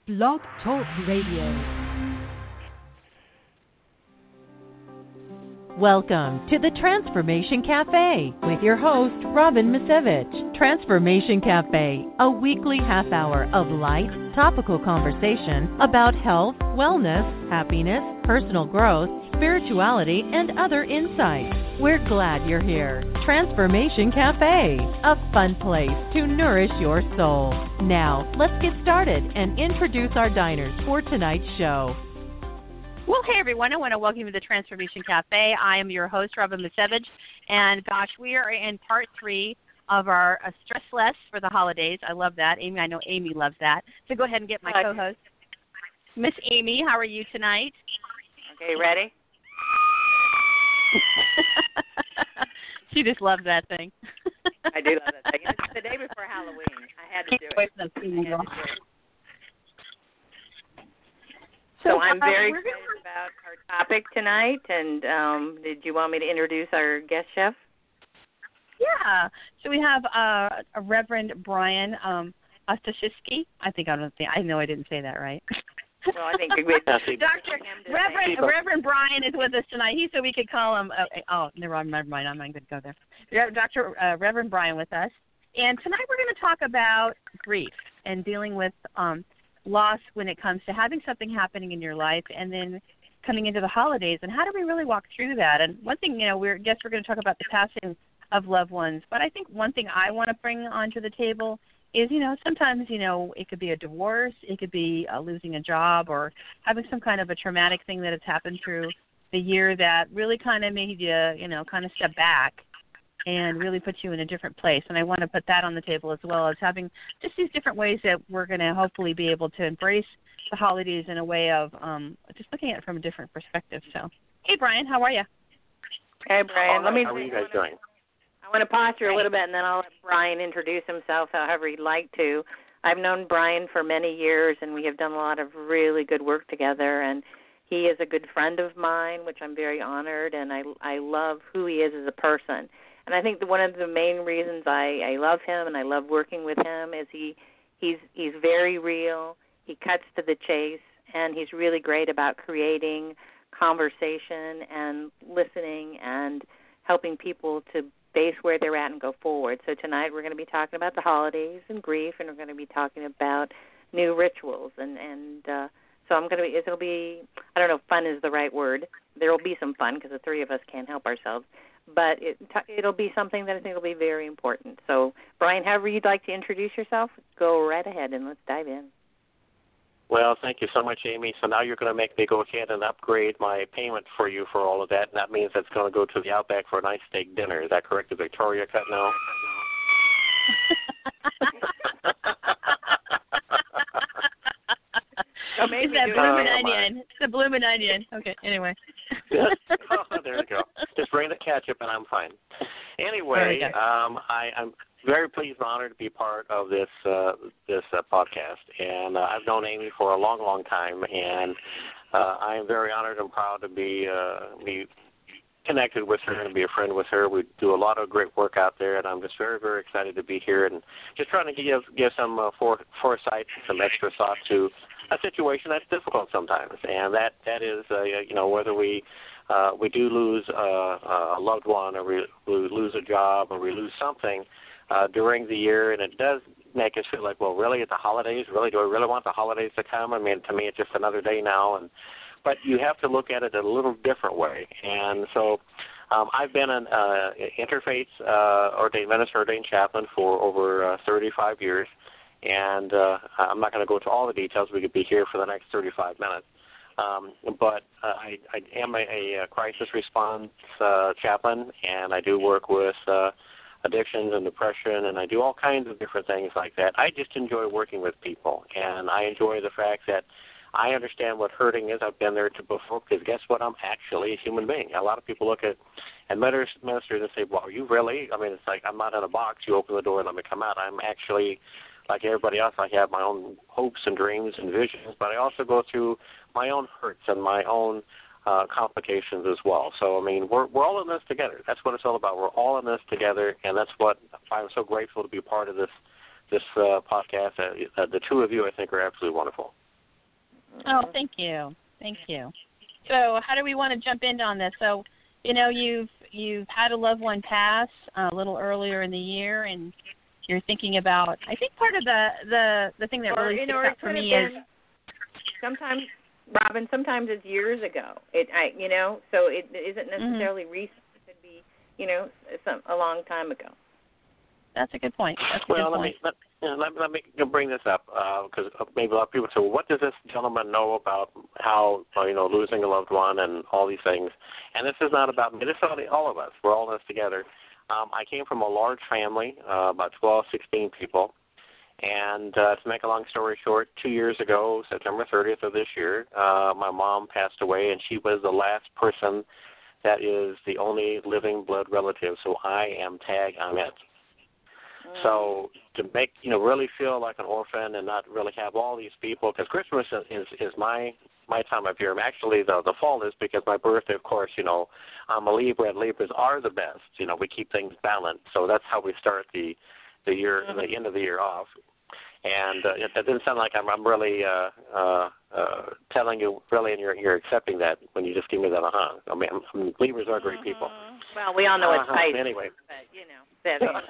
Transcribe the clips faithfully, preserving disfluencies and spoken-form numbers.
Blog Talk Radio. Welcome to the Transformation Cafe with your host, Robin Misevich. Transformation Cafe, a weekly half hour of light, topical conversation about health, wellness, happiness, personal growth, spirituality, and other insights. We're glad you're here. Transformation Cafe, a fun place to nourish your soul. Now, let's get started and introduce our diners for tonight's show. Well, hey, everyone. I want to welcome you to the Transformation Cafe. I am your host, Robin Misevich, and gosh, we are in part three of our uh, Stress Less for the holidays. I love that. Amy, I know Amy loves that. So go ahead and get my Hi. co-host. Miss Amy, how are you tonight? Okay, ready? She just loves that thing. I do love that thing. It's the day before Halloween. I had to do it. I had to do it. So I'm very excited about our topic tonight, and um, did you want me to introduce our guest chef? Yeah. So we have uh, a Reverend Brian um, Ostashevsky. I think I don't think I know I didn't say that right. Well, I think we Doctor Reverend Reverend Brian is with us tonight. He said we could call him. Uh, oh, never mind. Never mind. I'm not going to go there. Doctor Uh, Reverend Brian with us, and tonight we're going to talk about grief and dealing with um, loss when it comes to having something happening in your life, and then coming into the holidays, and how do we really walk through that? And one thing, you know, we're I guess we're going to talk about the passing of loved ones, but I think one thing I want to bring onto the table is, you know, sometimes, you know, it could be a divorce, it could be uh, losing a job, or having some kind of a traumatic thing that has happened through the year that really kind of made you, you know, kind of step back and really put you in a different place. And I want to put that on the table, as well as having just these different ways that we're going to hopefully be able to embrace the holidays in a way of um, just looking at it from a different perspective. So, hey, Brian, how are you? Hey, Brian. Let me. How are you guys doing? I want to posture a little bit, and then I'll let Brian introduce himself however he'd like to. I've known Brian for many years, and we have done a lot of really good work together, and he is a good friend of mine, which I'm very honored, and I, I love who he is as a person. And I think that one of the main reasons I, I love him and I love working with him is he he's he's very real. He cuts to the chase, and he's really great about creating conversation and listening and helping people to base where they're at and go forward. So tonight we're going to be talking about the holidays and grief, and we're going to be talking about new rituals. And, and uh, so I'm going to be, it'll be, I don't know if fun is the right word. There will be some fun because the three of us can't help ourselves. But it, it'll be something that I think will be very important. So, Brian, however you'd like to introduce yourself, go right ahead and let's dive in. Well, thank you so much, Amy. So now you're going to make me go ahead and upgrade my payment for you for all of that, and that means it's going to go to the Outback for a nice steak dinner. Is that correct? The Victoria cut now? So maybe it's that bloomin' oh, onion. It's the bloomin' onion. Okay, anyway. Yes. Oh, there you go. Just bring the ketchup and I'm fine. Anyway, um, I, I'm very pleased and honored to be part of this uh, this uh, podcast. And uh, I've known Amy for a long, long time, and uh, I am very honored and proud to be uh, be connected with her and be a friend with her. We do a lot of great work out there, and I'm just very, very excited to be here and just trying to give give some uh, fore, foresight, some extra thought to a situation that's difficult sometimes, and that that is, uh, you know, whether we uh, we do lose uh, a loved one, or we, we lose a job, or we lose something uh, during the year, and it does make us feel like, well, really, at the holidays, really, do I really want the holidays to come? I mean, to me, it's just another day now, and but you have to look at it a little different way, and so. Um, I've been an uh, interfaith uh, ordained minister, ordained chaplain for over uh, thirty-five years. And uh, I'm not going to go into all the details. We could be here for the next thirty-five minutes. Um, but uh, I, I am a, a crisis response uh, chaplain, and I do work with uh, addictions and depression, and I do all kinds of different things like that. I just enjoy working with people, and I enjoy the fact that I understand what hurting is. I've been there to before, because guess what? I'm actually a human being. A lot of people look at and ministers and say, well, are you really? I mean, it's like I'm not in a box. You open the door and let me come out. I'm actually, like everybody else, I have my own hopes and dreams and visions, but I also go through my own hurts and my own uh, complications as well. So, I mean, we're we're all in this together. That's what it's all about. We're all in this together, and that's what I'm so grateful to be part of this this uh, podcast. Uh, the two of you, I think, are absolutely wonderful. Oh, thank you. Thank you. So how do we want to jump into on this? So, you know, you've you've had a loved one pass a little earlier in the year, and you're thinking about, I think part of the, the, the thing that or, really you sticks know, out for me is sometimes, Robin, sometimes it's years ago. It, I, you know, so it isn't necessarily mm-hmm. recent. It could be, you know, some, a long time ago. That's a good point. That's a well, good let point. me let, you know, let, let me bring this up because uh, maybe a lot of people say, well, what does this gentleman know about how, uh, you know, losing a loved one and all these things? And this is not about me. This is all, all of us. We're all in this together. Um, I came from a large family, uh, about twelve, sixteen people. And uh, to make a long story short, two years ago, September thirtieth of this year, uh, my mom passed away, and she was the last person that is the only living blood relative. So I am tag, I'm it. So to make, you know, really feel like an orphan and not really have all these people, because Christmas is, is my my time of year. Actually, the the fall is because my birthday, of course, you know, I'm a Libra, and Libras are the best. You know, we keep things balanced. So that's how we start the the year, mm-hmm. the end of the year off. And uh, it, it doesn't sound like I'm, I'm really uh, uh, uh, telling you, really, and you're, you're accepting that when you just give me that uh-huh. I mean, I mean Libras are great mm-hmm. people. Well, we all know it's uh-huh. tight. Anyway. But, you know, that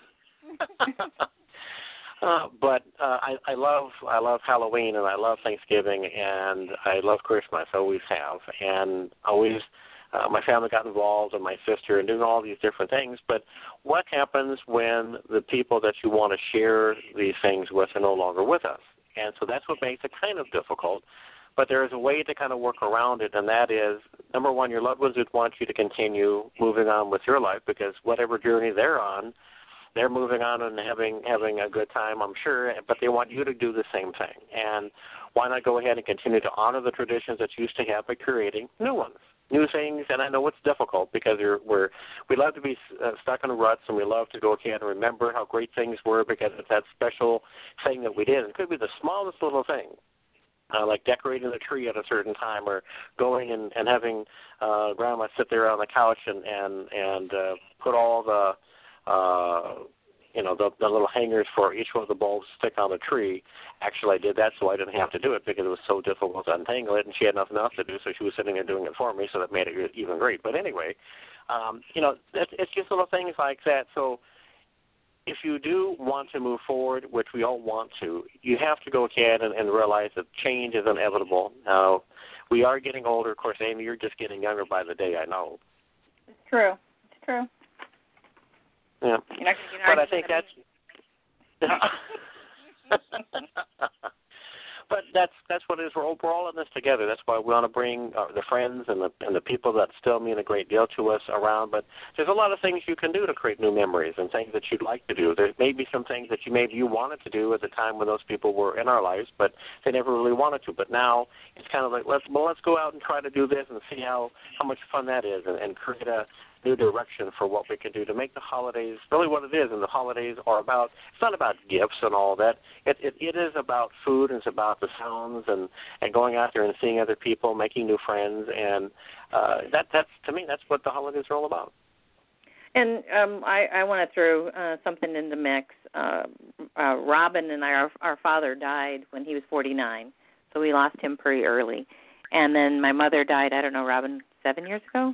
uh, but uh, I, I love I love Halloween, and I love Thanksgiving, and I love Christmas. Always have, and always uh, my family got involved, and my sister, and doing all these different things. But what happens when the people that you want to share these things with are no longer with us? And so that's what makes it kind of difficult. But there is a way to kind of work around it, and that is, number one, your loved ones would want you to continue moving on with your life, because whatever journey they're on, they're moving on and having having a good time, I'm sure, but they want you to do the same thing. And why not go ahead and continue to honor the traditions that you used to have by creating new ones, new things? And I know it's difficult because we're, we're we love to be uh, stuck in ruts, and we love to go ahead and remember how great things were because it's that special thing that we did. It could be the smallest little thing, uh, like decorating the tree at a certain time, or going and, and having uh, Grandma sit there on the couch and and and uh, put all the Uh, you know, the, the little hangers for each one of the bulbs stick on the tree. Actually, I did that so I didn't have to do it because it was so difficult to untangle it, and she had nothing else to do, so she was sitting there doing it for me, so that made it even great. But anyway, um, you know, it's, it's just little things like that. So if you do want to move forward, which we all want to, you have to go ahead and, and realize that change is inevitable. Now, we are getting older. Of course, Amy, you're just getting younger by the day, I know. It's true. It's true. Yeah, you're not, you're but I think that's. But that's that's what it is. We're all, we're all in this together. That's why we want to bring uh, the friends and the and the people that still mean a great deal to us around. But there's a lot of things you can do to create new memories and things that you'd like to do. There may be some things that you maybe you wanted to do at the time when those people were in our lives, but they never really wanted to. But now it's kind of like let's well let's go out and try to do this and see how how much fun that is, and, and create a new direction for what we can do to make the holidays really what it is. And the holidays are about, it's not about gifts and all that. It it, it is about food, and it's about the sounds and, and going out there and seeing other people, making new friends. And uh, that that's to me, that's what the holidays are all about. And um, I, I want to throw uh, something in the mix. Uh, uh, Robin and I, our, our father died when he was forty-nine, so we lost him pretty early. And then my mother died, I don't know, Robin, seven years ago?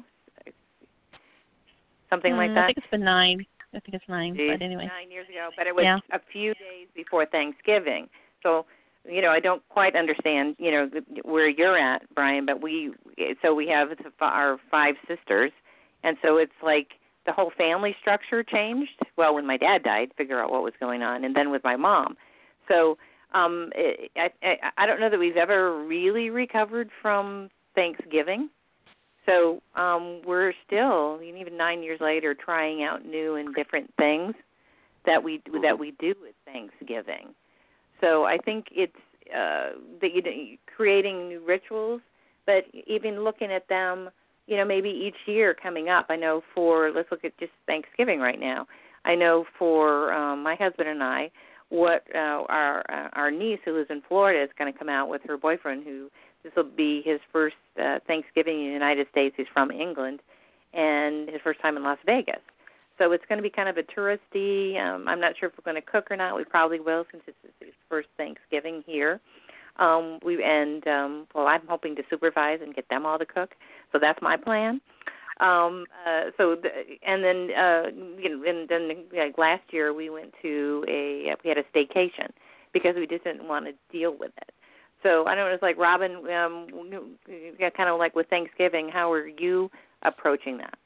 Something mm, like that? I think it's been nine. I think it's nine, Jeez, but anyway. Nine years ago, but it was yeah. a few days before Thanksgiving. So, you know, I don't quite understand, you know, where you're at, Brian, but we, so we have our five sisters, and so it's like the whole family structure changed. Well, when my dad died, figure out what was going on, and then with my mom. So um, it, I, I, I don't know that we've ever really recovered from Thanksgiving. So um, we're still, even nine years later, trying out new and different things that we that we do with Thanksgiving. So I think it's uh, that you creating new rituals, but even looking at them, you know, maybe each year coming up. I know for let's look at just Thanksgiving right now. I know for um, my husband and I, what uh, our our niece who lives in Florida is going to come out with her boyfriend who. This will be his first uh, Thanksgiving in the United States. He's from England, and his first time in Las Vegas. So it's going to be kind of a touristy. Um, I'm not sure if we're going to cook or not. We probably will since it's his first Thanksgiving here. Um, we and um, well, I'm hoping to supervise and get them all to cook. So that's my plan. Um, uh, so the, and then uh, you know, and then like last year we went to a we had a staycation because we just didn't want to deal with it. So I know it's like Robin, um, kind of like with Thanksgiving. How are you approaching that?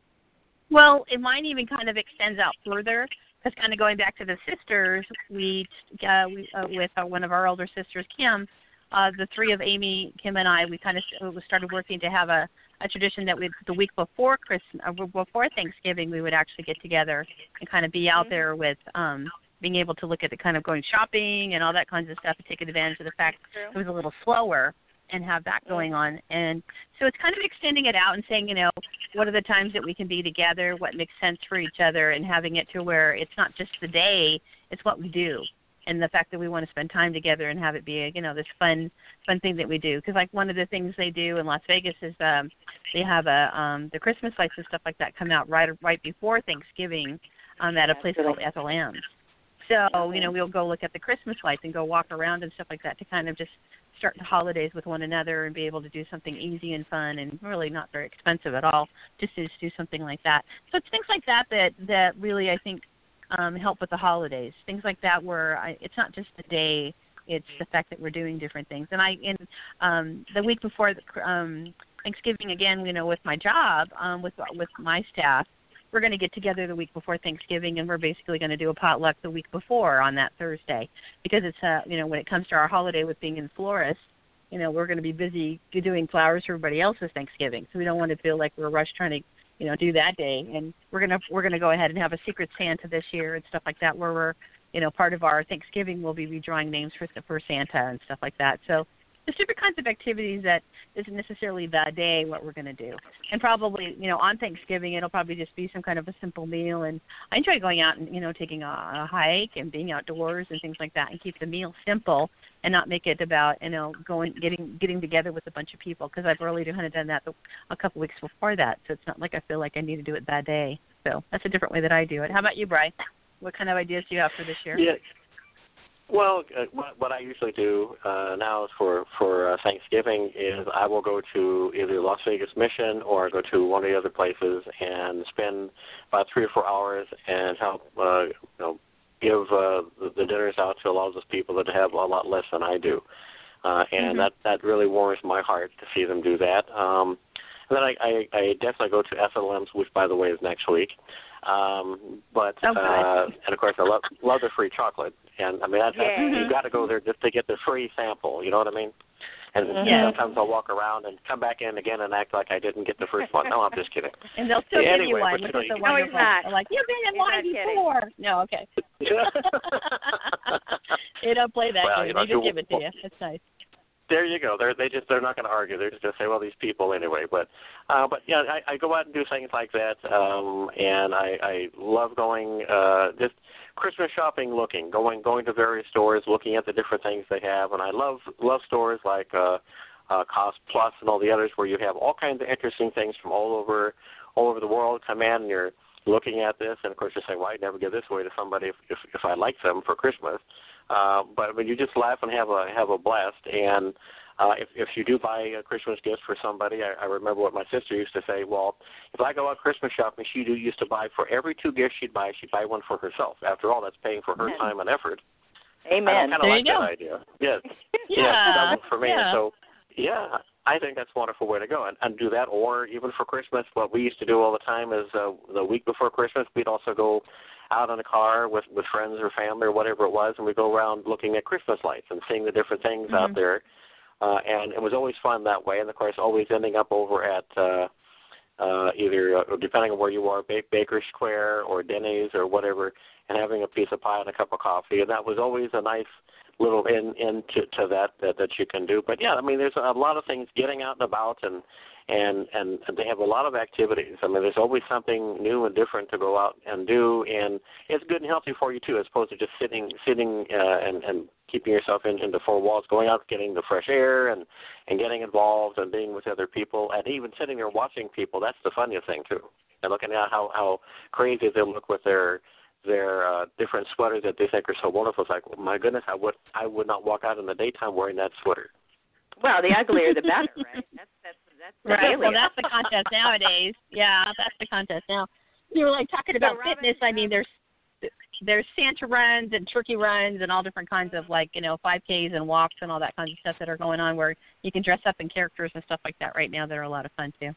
Well, it mine even kind of extends out further. Because kind of going back to the sisters, we, uh, we uh, with uh, one of our older sisters, Kim, uh, the three of Amy, Kim, and I, we kind of started working to have a, a tradition that we the week before Christmas, uh, before Thanksgiving, we would actually get together and kind of be out there with um, being able to look at the kind of going shopping and all that kinds of stuff and take advantage of the fact it was a little slower and have that going on. And so it's kind of extending it out and saying, you know, what are the times that we can be together, what makes sense for each other, and having it to where it's not just the day, it's what we do. And the fact that we want to spend time together and have it be, a, you know, this fun fun thing that we do. Because, like, one of the things they do in Las Vegas is um, they have a um, the Christmas lights and stuff like that come out right right before Thanksgiving um, at a place called Ethel Ann's. So, you know, we'll go look at the Christmas lights and go walk around and stuff like that to kind of just start the holidays with one another and be able to do something easy and fun and really not very expensive at all, just to just do something like that. So it's things like that that, that really, I think, um, help with the holidays. Things like that where I, it's not just the day, it's the fact that we're doing different things. And I, in um, the week before the, um, Thanksgiving, again, you know, with my job, um, with with my staff, we're going to get together the week before Thanksgiving, and we're basically going to do a potluck the week before on that Thursday, because it's uh, you know, when it comes to our holiday with being in florists, you know, we're going to be busy doing flowers for everybody else's Thanksgiving, so we don't want to feel like we're rushed trying to, you know, do that day. And we're going to we're going to go ahead and have a secret Santa this year and stuff like that, where we're, you know, part of our Thanksgiving will be redrawing names for for Santa and stuff like that. So there's different kinds of activities that isn't necessarily that day what we're going to do. And probably, you know, on Thanksgiving, it'll probably just be some kind of a simple meal. And I enjoy going out and, you know, taking a, a hike and being outdoors and things like that, and keep the meal simple and not make it about, you know, going, getting getting together with a bunch of people, because I've already kind of done that a couple weeks before that. So it's not like I feel like I need to do it that day. So that's a different way that I do it. How about you, Bri? What kind of ideas do you have for this year? Yeah. Well, uh, what, what I usually do uh, now for for uh, Thanksgiving is I will go to either Las Vegas Mission or go to one of the other places and spend about three or four hours and help uh, you know, give uh, the, the dinners out to a lot of those people that have a lot less than I do, uh, and mm-hmm. that that really warms my heart to see them do that. Um, and then I, I, I definitely go to S L M's, which by the way is next week. Um, but oh, uh, and of course I love love the free chocolate, and I mean that's, that's, you got to go there just to get the free sample. You know what I mean? And yeah. sometimes I'll walk around and come back in again and act like I didn't get the first one. No, I'm just kidding. And they'll still yeah, give anyway, you one, but, which you is know, the no, wonderful. They're like, you've been in line before. Kidding. No, okay. They don't play that well, game. You know, they just you, give it to you. It's nice. There you go. They're they just they're not going to argue. They're just going to say, well, these people anyway. But uh, but yeah, I, I go out and do things like that, um, and I, I love going uh, just Christmas shopping, looking, going going to various stores, looking at the different things they have, and I love love stores like uh, uh, Cost Plus and all the others where you have all kinds of interesting things from all over all over the world come in, and you're looking at this, and of course you're saying, well, I'd never give this away to somebody if if, if I like them for Christmas. Uh, but when you just laugh and have a have a blast, and uh, if if you do buy a Christmas gift for somebody, I, I remember what my sister used to say. Well, if I go out Christmas shopping, she do used to buy for every two gifts she'd buy, she'd buy one for herself. After all, that's paying for her Amen. time and effort. Amen. I kind of there like you that go. idea. Yes. Yeah. Yes, that worked for me. Yeah. So, yeah, I think that's a wonderful way to go, and, and do that. Or even for Christmas, what we used to do all the time is uh, the week before Christmas, we'd also go out in a car with, with friends or family or whatever it was, and we go around looking at Christmas lights and seeing the different things mm-hmm. out there. Uh, and it was always fun that way. And, of course, always ending up over at uh, uh, either, uh, depending on where you are, ba- Baker Square or Denny's or whatever, and having a piece of pie and a cup of coffee. And that was always a nice little in, in to, to that, that that you can do. But, yeah, I mean, there's a lot of things getting out and about, and And, and and they have a lot of activities. I mean, there's always something new and different to go out and do, and it's good and healthy for you too, as opposed to just sitting sitting uh, and and keeping yourself in, in the four walls. Going out, getting the fresh air, and and getting involved and being with other people, and even sitting there watching people. That's the funniest thing too. And looking at how how crazy they look with their their uh, different sweaters that they think are so wonderful. It's like, well, my goodness, I would I would not walk out in the daytime wearing that sweater. Well, the uglier the better, right? That's that's that's the right. Well, that's the contest nowadays. Yeah, that's the contest now. You were like talking about so, fitness. I mean, there's there's Santa runs and turkey runs and all different kinds of like you know five Ks and walks and all that kind of stuff that are going on where you can dress up in characters and stuff like that right now that are a lot of fun too.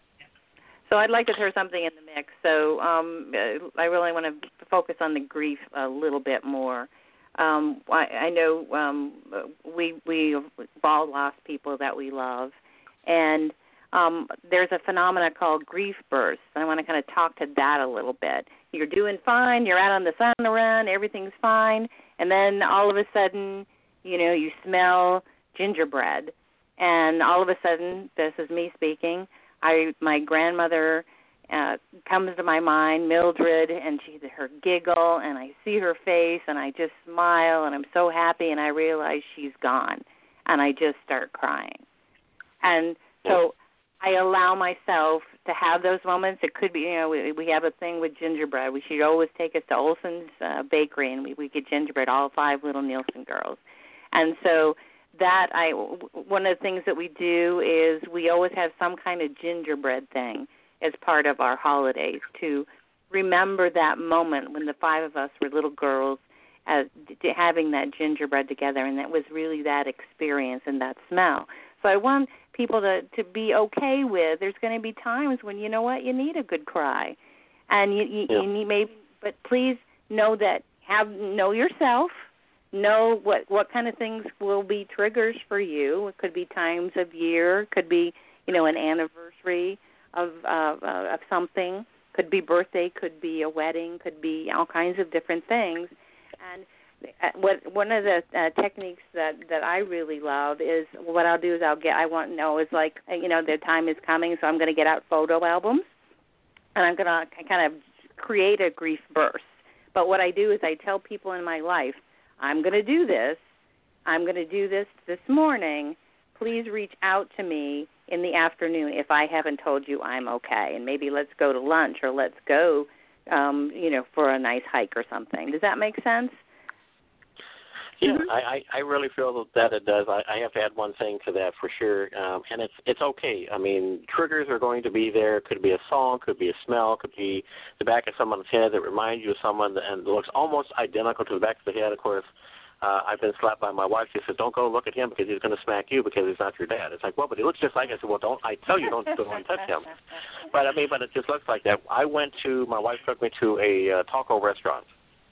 So I'd like to throw something in the mix. So um, I really want to focus on the grief a little bit more. Um, I, I know um, we we've all lost people that we love, and um, there's a phenomena called grief bursts. I want to kind of talk to that a little bit. You're doing fine. You're out on the sun run. Everything's fine, and then all of a sudden, you know, you smell gingerbread, and all of a sudden, this is me speaking. I my grandmother uh, comes to my mind, Mildred, and she her giggle, and I see her face, and I just smile, and I'm so happy, and I realize she's gone, and I just start crying. And so I allow myself to have those moments. It could be, you know, we, we have a thing with gingerbread. We should always take us to Olson's uh, Bakery, and we, we get gingerbread, all five little Nielsen girls. And so that I, one of the things that we do is we always have some kind of gingerbread thing as part of our holidays to remember that moment when the five of us were little girls uh, having that gingerbread together, and that was really that experience and that smell. So I want people to, to be okay with there's going to be times when, you know what, you need a good cry. And you, you, yeah. you need maybe, but please know that, have know yourself. Know what, what kind of things will be triggers for you. It could be times of year. It could be, you know, an anniversary of uh, uh, of something. Could be birthday. Could be a wedding. Could be all kinds of different things. And what one of the uh, techniques that, that I really love is what I'll do is I'll get. I want to know is like, you know, the time is coming, so I'm going to get out photo albums, and I'm going to kind of create a grief burst. But what I do is I tell people in my life, I'm going to do this. I'm going to do this this morning. Please reach out to me in the afternoon if I haven't told you I'm okay. And maybe let's go to lunch or let's go, um, you know, for a nice hike or something. Does that make sense? Yeah, Mm-hmm. I, I really feel that it does. I, I have to add one thing to that for sure, um, and it's it's okay. I mean, triggers are going to be there. Could be a song, could be a smell, could be the back of someone's head that reminds you of someone and looks almost identical to the back of the head. Of course, uh, I've been slapped by my wife. She says, "Don't go look at him because he's going to smack you because he's not your dad." It's like, well, but he looks just like I said. Well, don't I tell you don't don't touch him? But I mean, but it just looks like that. I went to my wife took me to a uh, taco restaurant.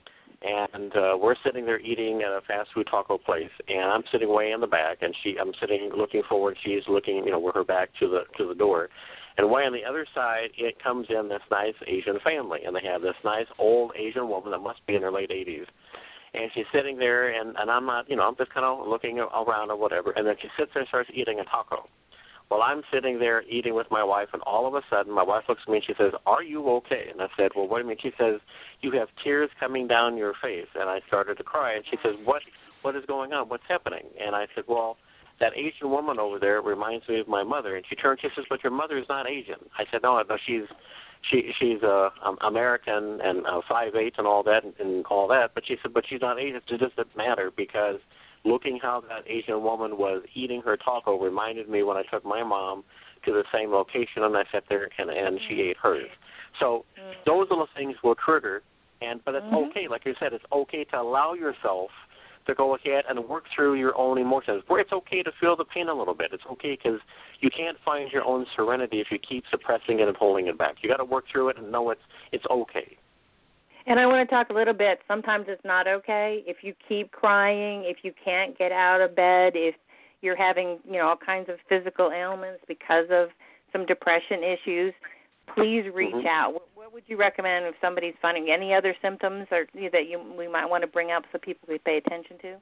And uh, we're sitting there eating at a fast food taco place, and I'm sitting way in the back, and she, I'm sitting looking forward. She's looking, you know, with her back to the to the door, and way on the other side, it comes in this nice Asian family, and they have this nice old Asian woman that must be in her late eighties, and she's sitting there, and, and I'm not, you know, I'm just kind of looking around or whatever, and then she sits there and starts eating a taco. Well, I'm sitting there eating with my wife, and all of a sudden, my wife looks at me and she says, "Are you okay?" And I said, "Well, what do you mean?" She says, "You have tears coming down your face." And I started to cry, and she says, "What? What is going on? What's happening?" And I said, "Well, that Asian woman over there reminds me of my mother." And she turned, she says, "But your mother is not Asian." I said, "No, no, she's she she's uh, um, American and uh, five eight and all that and, and all that." But she said, "But she's not Asian." It just doesn't matter because looking how that Asian woman was eating her taco reminded me when I took my mom to the same location, and I sat there and, and she ate hers. So those little things will trigger, and but it's mm-hmm. okay. Like you said, it's okay to allow yourself to go ahead and work through your own emotions. Where it's okay to feel the pain a little bit. It's okay because you can't find your own serenity if you keep suppressing it and holding it back. You got to work through it and know it's it's okay. And I want to talk a little bit, sometimes it's not okay. If you keep crying, if you can't get out of bed, if you're having, you know, all kinds of physical ailments because of some depression issues, please reach mm-hmm. out. What, what would you recommend if somebody's finding any other symptoms or that you we might want to bring up so people could pay attention to?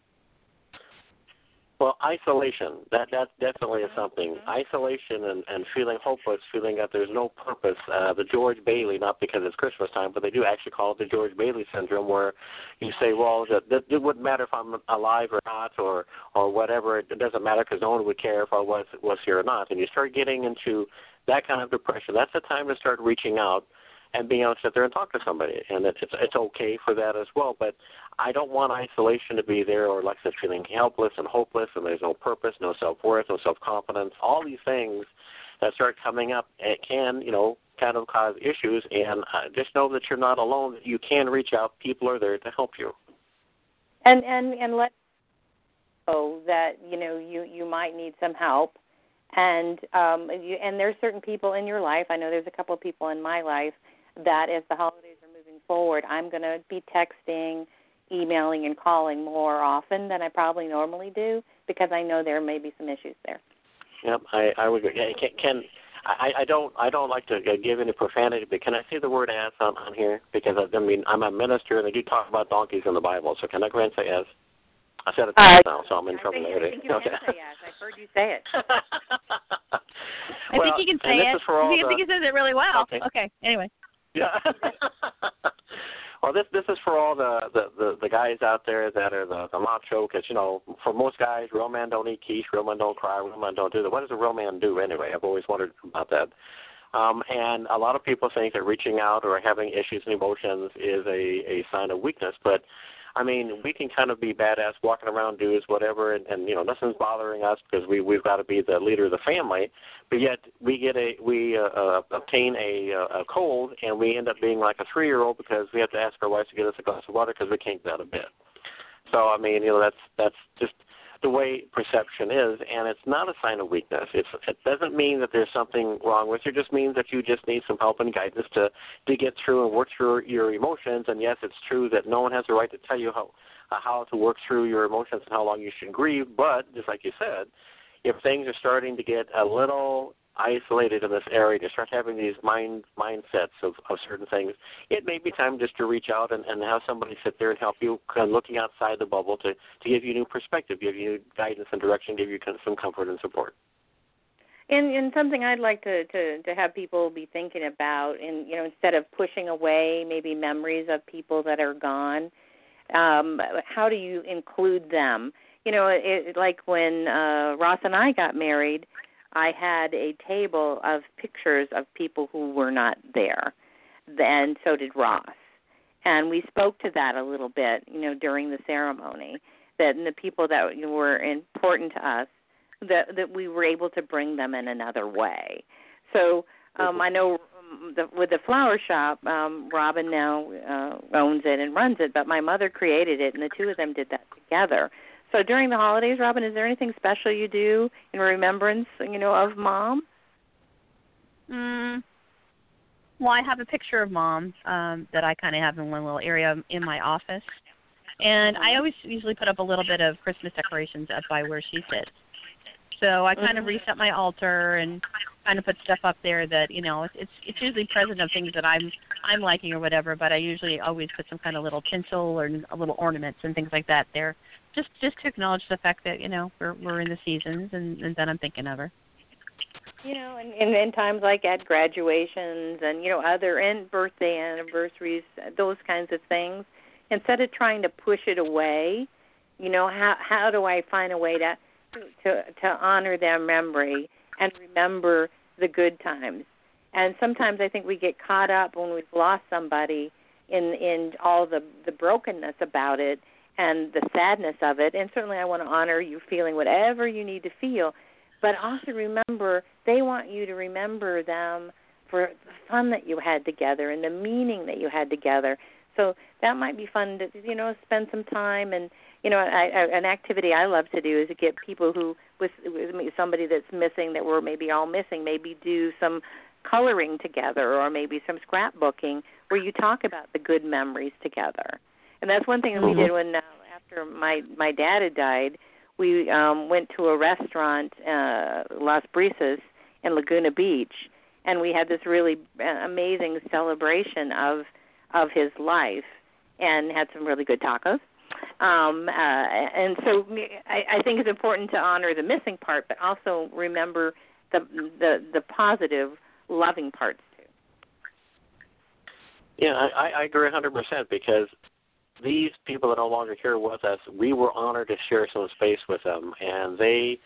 Well, isolation, that that definitely is something. Mm-hmm. Isolation and, and feeling hopeless, feeling that there's no purpose. Uh, the George Bailey, not because it's Christmas time, but they do actually call it the George Bailey syndrome, where you say, well, that, that it wouldn't matter if I'm alive or not or or whatever. It doesn't matter because no one would care if I was, was here or not. And you start getting into that kind of depression. That's the time to start reaching out and being able to sit there and talk to somebody. And it's, it's, it's okay for that as well. But I don't want isolation to be there, or like I said, feeling helpless and hopeless, and there's no purpose, no self-worth, no self-confidence. All these things that start coming up, it can, you know, kind of cause issues. And uh, just know that you're not alone. You can reach out. People are there to help you. And and and let know that you know you you might need some help. And um, you, and there's certain people in your life. I know there's a couple of people in my life that, as the holidays are moving forward, I'm going to be texting, emailing, and calling more often than I probably normally do, because I know there may be some issues there. Yep, I, I would. Yeah, can, can I, I don't I don't like to give any profanity, but can I say the word ass on, on here? Because I, I mean I'm a minister and they do talk about donkeys in the Bible. So can I go ahead and say ass? I said it twice uh, now, so I'm in I trouble think, already. I think you okay. can say yes. I've heard you say it. I well, think you can say it. This is for all I the, think he says it really well. Okay. okay. Anyway. Yeah. Well, this this is for all the, the, the, the guys out there that are the, the macho, because, you know, for most guys, real men don't eat quiche, real men don't cry, real men don't do that. What does a real man do anyway? I've always wondered about that. Um, and a lot of people think that reaching out or having issues and emotions is a, a sign of weakness, but I mean, we can kind of be badass, walking around, dudes, whatever, and, and you know, nothing's bothering us because we we've got to be the leader of the family. But yet we get a we uh, uh, obtain a, a cold, and we end up being like a three-year-old because we have to ask our wives to get us a glass of water because we can't get out of bed. So I mean, you know, that's that's just the way perception is, and it's not a sign of weakness. It's, it doesn't mean that there's something wrong with you. It just means that you just need some help and guidance to, to get through and work through your emotions. And, yes, it's true that no one has the right to tell you how, uh, how to work through your emotions and how long you should grieve. But, just like you said, if things are starting to get a little isolated in this area, to start having these mind mindsets of, of certain things, it may be time just to reach out and, and have somebody sit there and help you, kind of looking outside the bubble to, to give you new perspective, give you guidance and direction, give you some comfort and support. And, and something I'd like to, to, to have people be thinking about, and you know, instead of pushing away maybe memories of people that are gone, um, how do you include them? You know, it, like when uh, Ross and I got married, I had a table of pictures of people who were not there, and so did Ross. And we spoke to that a little bit, you know, during the ceremony, that the people that were important to us, that that we were able to bring them in another way. So um, I know the, with the flower shop, um, Robin now uh, owns it and runs it, but my mother created it, and the two of them did that together. So during the holidays, Robin, is there anything special you do in remembrance, you know, of Mom? Mm, well, I have a picture of Mom um, that I kind of have in one little area in my office. And I always usually put up a little bit of Christmas decorations up by where she sits. So I kind mm-hmm. of reset my altar and kind of put stuff up there that, you know, it's it's usually present of things that I'm I'm liking or whatever, but I usually always put some kind of little tinsel or a little ornaments and things like that there. Just just to acknowledge the fact that, you know, we're we're in the seasons and, and that I'm thinking of her. You know, and, and in times like at graduations and, you know, other and birthday anniversaries, those kinds of things, instead of trying to push it away, you know, how how do I find a way to to to honor their memory and remember the good times? And sometimes I think we get caught up when we've lost somebody in in all the the brokenness about it and the sadness of it. And certainly I want to honor you feeling whatever you need to feel, but also remember they want you to remember them for the fun that you had together and the meaning that you had together. So that might be fun to, you know, spend some time. And, you know, I, I, an activity I love to do is to get people who, with, with somebody that's missing, that we're maybe all missing, maybe do some coloring together or maybe some scrapbooking where you talk about the good memories together. And that's one thing that mm-hmm. we did when, uh, after my, my dad had died, we um, went to a restaurant, uh, Las Brisas in Laguna Beach, and we had this really amazing celebration of of his life and had some really good tacos. Um, uh, and so I, I think it's important to honor the missing part, but also remember the the, the positive, loving parts too. Yeah, I, I agree one hundred percent because these people that are no longer here with us, we were honored to share some space with them, and they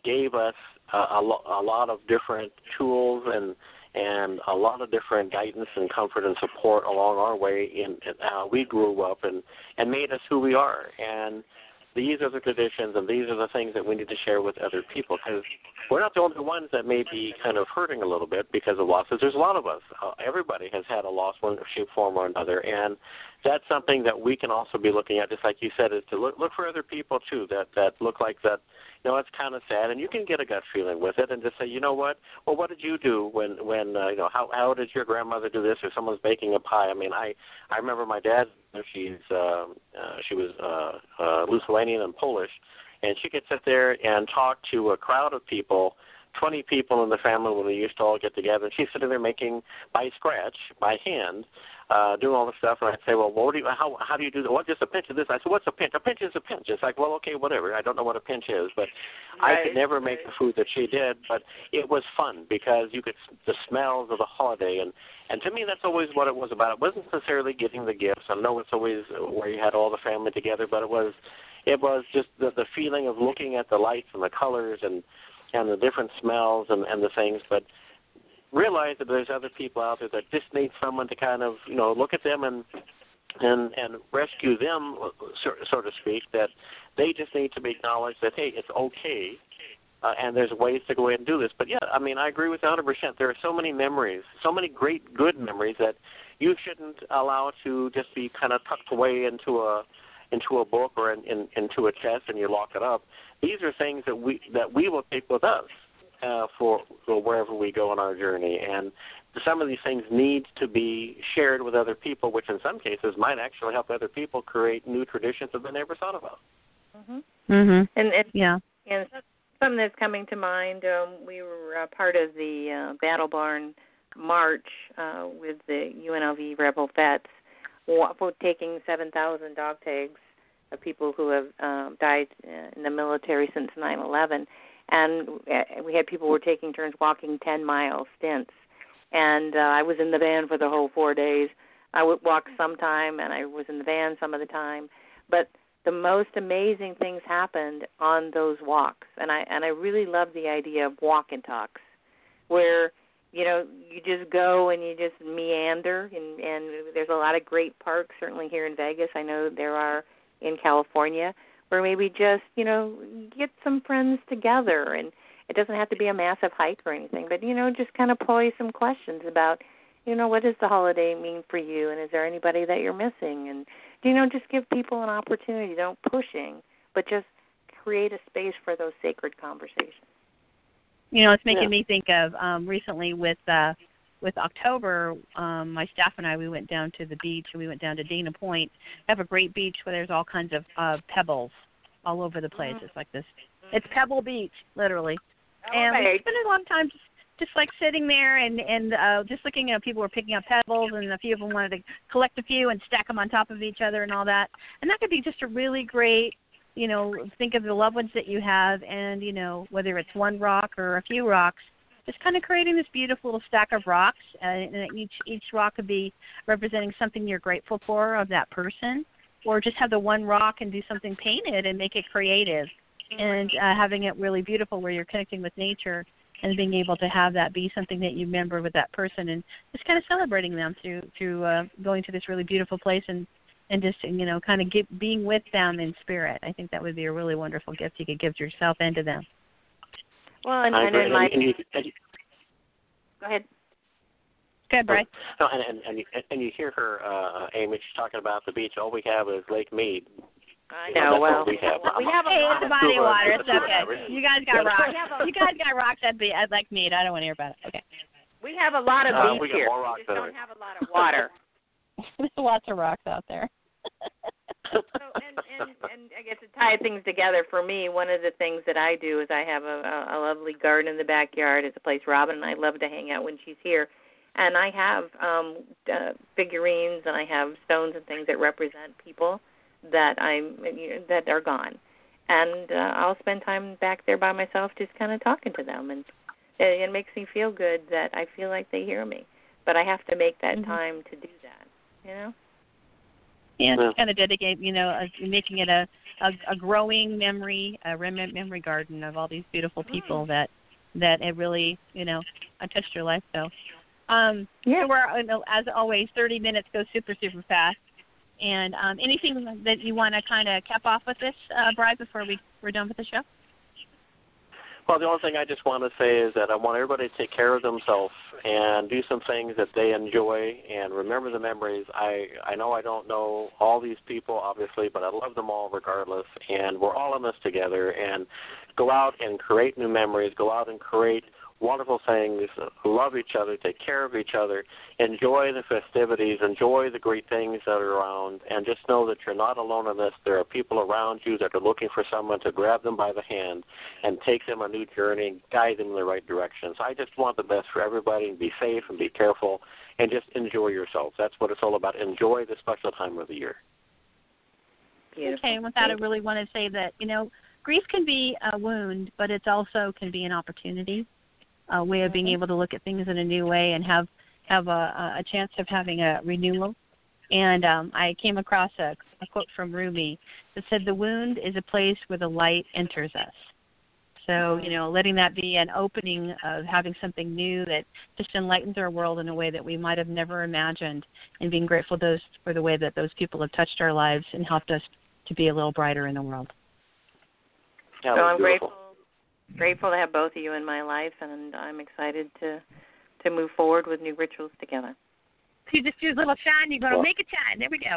gave us uh, a, lo- a lot of different tools and and a lot of different guidance and comfort and support along our way in, in how we grew up and, and made us who we are. And these are the traditions and these are the things that we need to share with other people, because we're not the only ones that may be kind of hurting a little bit because of losses. There's a lot of us. Uh, everybody has had a loss one shape, form, or another, and that's something that we can also be looking at, just like you said, is to look, look for other people, too, that, that look like that, you know, it's kind of sad, and you can get a gut feeling with it and just say, you know what, well, what did you do when, when uh, you know, how how did your grandmother do this, or someone's baking a pie? I mean, I, I remember my dad, she's, uh, uh, she was uh, uh, Lithuanian and Polish, and she could sit there and talk to a crowd of people, twenty people in the family when we used to all get together, and she's sitting there making, by scratch, by hand, uh, doing all the stuff, and I'd say, well, what do you, how how do you do that? What, just a pinch of this? I said, what's a pinch? A pinch is a pinch. It's like, well, okay, whatever. I don't know what a pinch is, but right, I could never right. make the food that she did, but it was fun because you could, the smells of the holiday, and, and to me, that's always what it was about. It wasn't necessarily getting the gifts. I know it's always where you had all the family together, but it was, it was just the, the feeling of looking at the lights and the colors and, and the different smells and, and the things, but realize that there's other people out there that just need someone to kind of, you know, look at them and and and rescue them, so, so to speak, that they just need to be acknowledged that, hey, it's okay, uh, and there's ways to go ahead and do this. But, yeah, I mean, I agree with you one hundred percent. There are so many memories, so many great, good memories that you shouldn't allow to just be kind of tucked away into a into a book or in, in, into a chest and you lock it up. These are things that we that we will take with us uh, for, for wherever we go on our journey. And some of these things need to be shared with other people, which in some cases might actually help other people create new traditions that they never thought about. Mm-hmm. Mhm. And, and yeah. And something that's coming to mind, um, we were uh, part of the uh, Battle Barn March uh, with the U N L V Rebel Vets, taking seven thousand dog tags of people who have um, died in the military since nine eleven. And we had people who were taking turns walking ten-mile stints. And uh, I was in the van for the whole four days. I would walk sometime, and I was in the van some of the time. But the most amazing things happened on those walks. And I and I really love the idea of walk and talks, where, you know, you just go and you just meander. And, and there's a lot of great parks, certainly here in Vegas. I know there are in California, where maybe just, you know, get some friends together. And it doesn't have to be a massive hike or anything, but, you know, just kind of pose some questions about, you know, what does the holiday mean for you, and is there anybody that you're missing? And, you know, just give people an opportunity, don't pushing, but just create a space for those sacred conversations. You know, it's making yeah. me think of um, recently with uh, with October, um, my staff and I, we went down to the beach, and we went down to Dana Point. We have a great beach where there's all kinds of uh, pebbles all over the place. Mm-hmm. It's like this. It's Pebble Beach, literally. Oh, and right. we spent a lot of time just, just like sitting there and, and uh, just looking at people were picking up pebbles, and a few of them wanted to collect a few and stack them on top of each other and all that. And that could be just a really great, you know, think of the loved ones that you have, and, you know, whether it's one rock or a few rocks, just kind of creating this beautiful little stack of rocks, uh, and each each rock could be representing something you're grateful for of that person, or just have the one rock and do something painted and make it creative, and uh, having it really beautiful where you're connecting with nature and being able to have that be something that you remember with that person, and just kind of celebrating them through through uh, going to this really beautiful place and, and just, you know, kind of get, being with them in spirit. I think that would be a really wonderful gift you could give to yourself and to them. Well, and, and in my... And you, and you, go ahead. Go ahead, Bryce. No, and, and, and, you, and you hear her, uh, Amy, she's talking about the beach. All we have is Lake Mead. I you know, know well, we have. we have a hey, lot it's a of body of water. It's okay. okay. You guys got rocks. You guys got rocks. I'd be, I'd like Mead. I don't want to hear about it. Okay. We have a lot of uh, beach we got here. More rocks we just don't have a lot of water. There's lots of rocks out there. so, and, and, and I guess to tie things together for me, one of the things that I do is I have a, a lovely garden in the backyard. It's a place Robin and I love to hang out when she's here. And I have um, uh, figurines, and I have stones and things that represent people that I'm you know, that are gone. And uh, I'll spend time back there by myself just kind of talking to them. And it, it makes me feel good that I feel like they hear me. But I have to make that mm-hmm. time to do that, you know? Yeah, just kind of dedicate, you know, uh, making it a, a, a growing memory, a remnant memory garden of all these beautiful people that that it really, you know, touched your life. So, um, yeah. so we're, as always, thirty minutes goes super, super fast. And um, anything that you want to kind of cap off with this, uh, Brian, before we, we're done with the show? Well, the only thing I just want to say is that I want everybody to take care of themselves and do some things that they enjoy and remember the memories. I, I know I don't know all these people, obviously, but I love them all regardless, and we're all in this together. And go out and create new memories. Go out and create wonderful things. Love each other. Take care of each other. Enjoy the festivities. Enjoy the great things that are around. And just know that you're not alone in this. There are people around you that are looking for someone to grab them by the hand and take them a new journey and guide them in the right direction. So I just want the best for everybody, and be safe and be careful and just enjoy yourself. That's what it's all about. Enjoy the special time of the year. Beautiful. Okay, and with that, I really want to say that, you know, grief can be a wound, but it also can be an opportunity. A way of being able to look at things in a new way and have have a, a chance of having a renewal. And um, I came across a, a quote from Rumi that said, "The wound is a place where the light enters us." So, you know, letting that be an opening of having something new that just enlightens our world in a way that we might have never imagined, and being grateful those for the way that those people have touched our lives and helped us to be a little brighter in the world. Yeah, so I'm beautiful. grateful. Grateful to have both of you in my life, and I'm excited to to move forward with new rituals together. You just do a little shine, you're going to make it shine. There we go.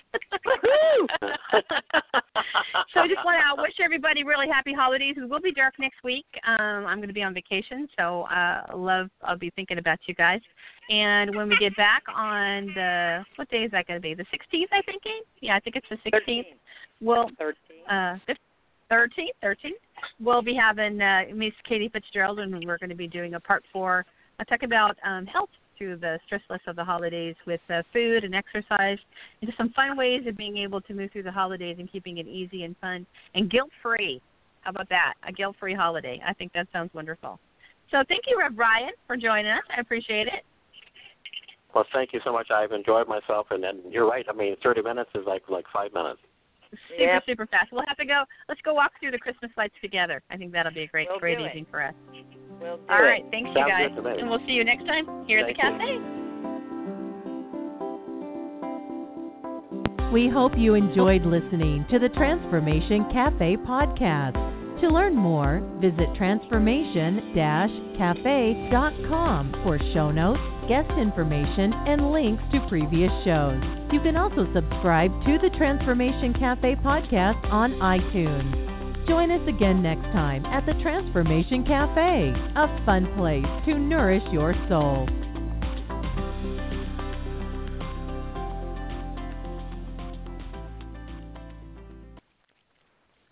So I just want to wish everybody really happy holidays. We will be dark next week. Um, I'm going to be on vacation, so uh, love. I'll be thinking about you guys. And when we get back on the, what day is that going to be? The sixteenth, I think. Yeah, I think it's the sixteenth. We'll, uh, thirteenth, thirteenth. We'll be having uh, Miss Katie Fitzgerald, and we're going to be doing a part four. I'll talk about um, health through the stressless of the holidays with uh, food and exercise, and just some fun ways of being able to move through the holidays and keeping it easy and fun and guilt-free. How about that? A guilt-free holiday. I think that sounds wonderful. So thank you, Rev Brian, for joining us. I appreciate it. Well, thank you so much. I've enjoyed myself, and, and you're right. I mean, thirty minutes is like like five minutes. Super, yep. super fast. We'll have to go. Let's go walk through the Christmas lights together. I think that'll be a great, we'll great evening for us. We'll do All right. it. Thanks, Sounds you guys. good to me. And we'll see you next time here Thank at the cafe. We hope you enjoyed listening to the Transformation Cafe podcast. To learn more, visit transformation dash cafe dot com for show notes, guest information, and links to previous shows. You can also subscribe to the Transformation Cafe podcast on iTunes. Join us again next time at the Transformation Cafe, a fun place to nourish your soul.